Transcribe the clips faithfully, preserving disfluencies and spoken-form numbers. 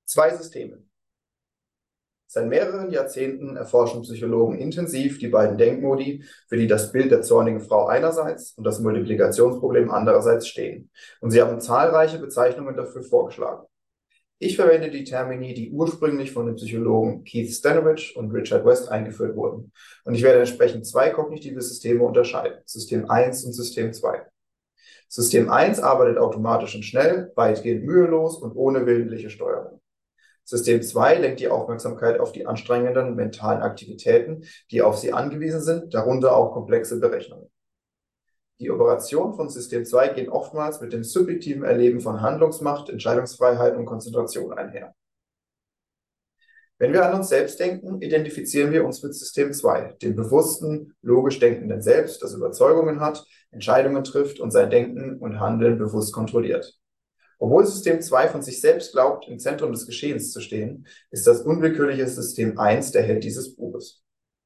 Zwei Systeme. Seit mehreren Jahrzehnten erforschen Psychologen intensiv die beiden Denkmodi, für die das Bild der zornigen Frau einerseits und das Multiplikationsproblem andererseits stehen. Und sie haben zahlreiche Bezeichnungen dafür vorgeschlagen. Ich verwende die Termini, die ursprünglich von den Psychologen Keith Stanovich und Richard West eingeführt wurden. Und ich werde entsprechend zwei kognitive Systeme unterscheiden, System eins und System zwei. System eins arbeitet automatisch und schnell, weitgehend mühelos und ohne willentliche Steuerung. System zwei lenkt die Aufmerksamkeit auf die anstrengenden mentalen Aktivitäten, die auf sie angewiesen sind, darunter auch komplexe Berechnungen. Die Operationen von System zwei gehen oftmals mit dem subjektiven Erleben von Handlungsmacht, Entscheidungsfreiheit und Konzentration einher. Wenn wir an uns selbst denken, identifizieren wir uns mit System zwei, dem bewussten, logisch denkenden Selbst, das Überzeugungen hat, Entscheidungen trifft und sein Denken und Handeln bewusst kontrolliert. Obwohl System zwei von sich selbst glaubt, im Zentrum des Geschehens zu stehen, ist das unwillkürliche System eins der Held dieses Buches.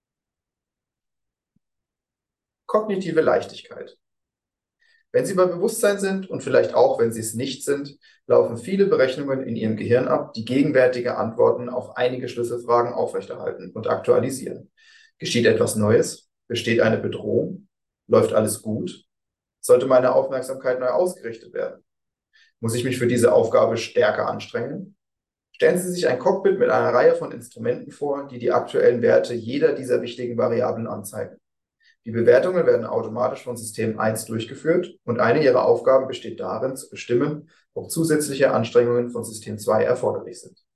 Kognitive Leichtigkeit. Wenn Sie bei Bewusstsein sind und vielleicht auch, wenn Sie es nicht sind, laufen viele Berechnungen in Ihrem Gehirn ab, die gegenwärtige Antworten auf einige Schlüsselfragen aufrechterhalten und aktualisieren. Geschieht etwas Neues? Besteht eine Bedrohung? Läuft alles gut? Sollte meine Aufmerksamkeit neu ausgerichtet werden? Muss ich mich für diese Aufgabe stärker anstrengen? Stellen Sie sich ein Cockpit mit einer Reihe von Instrumenten vor, die die aktuellen Werte jeder dieser wichtigen Variablen anzeigen. Die Bewertungen werden automatisch von System eins durchgeführt und eine ihrer Aufgaben besteht darin, zu bestimmen, ob zusätzliche Anstrengungen von System zwei erforderlich sind.